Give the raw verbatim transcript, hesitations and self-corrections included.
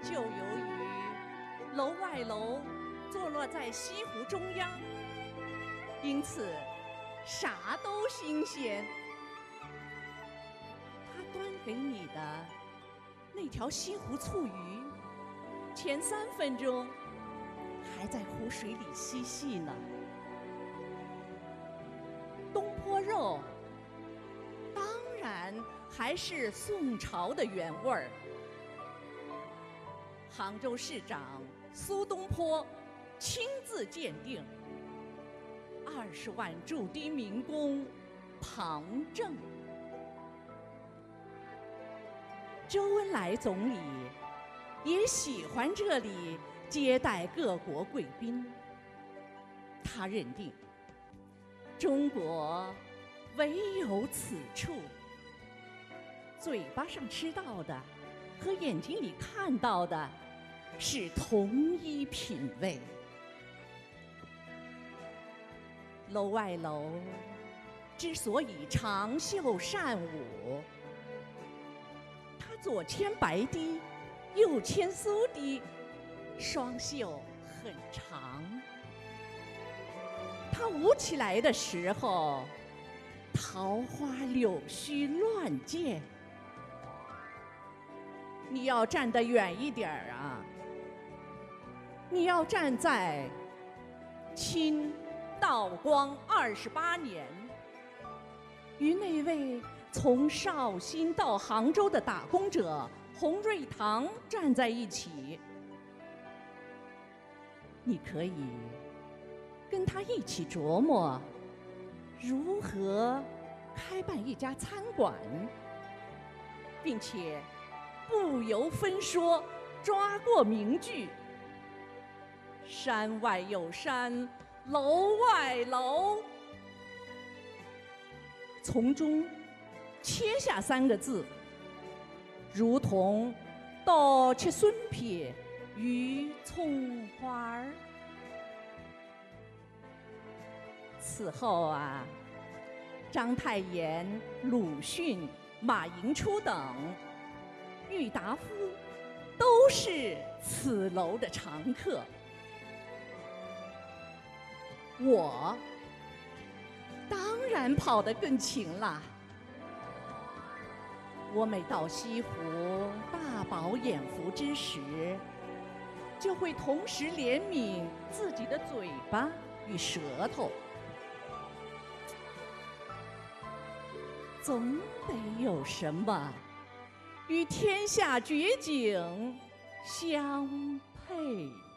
就由于楼外楼坐落在西湖中央，因此啥都新鲜。他端给你的那条西湖醋鱼，前三分钟还在湖水里嬉戏呢。东坡肉当然还是宋朝的原味儿。杭州市长苏东坡亲自鉴定，二十万驻地民工旁证。周恩来总理也喜欢这里接待各国贵宾，他认定中国唯有此处，嘴巴上吃到的和眼睛里看到的是同一品味。楼外楼之所以长袖善舞，它左牵白堤，右牵苏堤，双袖很长。它舞起来的时候，桃花柳絮乱溅。你要站得远一点儿啊！你要站在清道光二十八年，与那位从绍兴到杭州的打工者洪瑞堂站在一起。你可以跟他一起琢磨如何开办一家餐馆，并且不由分说抓过名句：山外有山，楼外楼。从中切下三个字，如同多切笋片与葱花儿。此后啊，章太炎、鲁迅、马寅初等郁达夫都是此楼的常客。我当然跑得更勤了。我每到西湖大饱眼福之时，就会同时怜悯自己的嘴巴与舌头，总得有什么与天下绝景相配。